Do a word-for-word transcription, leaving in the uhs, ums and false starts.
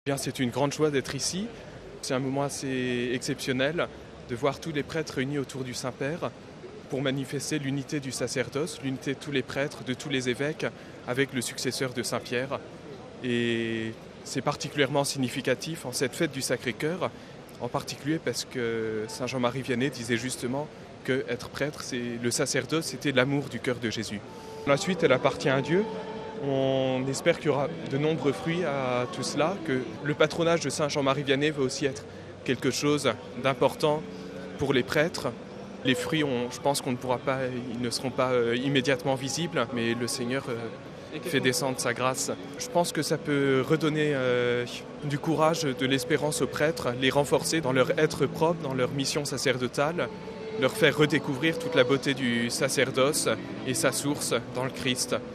Bien, c'est une grande joie d'être ici. C'est un moment assez exceptionnel de voir tous les prêtres réunis autour du Saint-Père pour manifester l'unité du sacerdoce, l'unité de tous les prêtres, de tous les évêques avec le successeur de Saint-Pierre. Et c'est particulièrement significatif en cette fête du Sacré-Cœur, en particulier parce que Saint Jean-Marie Vianney disait justement que être prêtre, c'est le sacerdoce, c'était l'amour du cœur de Jésus. La suite, elle appartient à Dieu. On espère qu'il y aura de nombreux fruits à tout cela, que le patronage de Saint Jean-Marie Vianney va aussi être quelque chose d'important pour les prêtres. Les fruits, on, je pense qu'on ne pourra pas, ils ne seront pas euh, immédiatement visibles, mais le Seigneur euh, fait descendre sa grâce. Je pense que ça peut redonner euh, du courage, de l'espérance aux prêtres, les renforcer dans leur être propre, dans leur mission sacerdotale, leur faire redécouvrir toute la beauté du sacerdoce et sa source dans le Christ.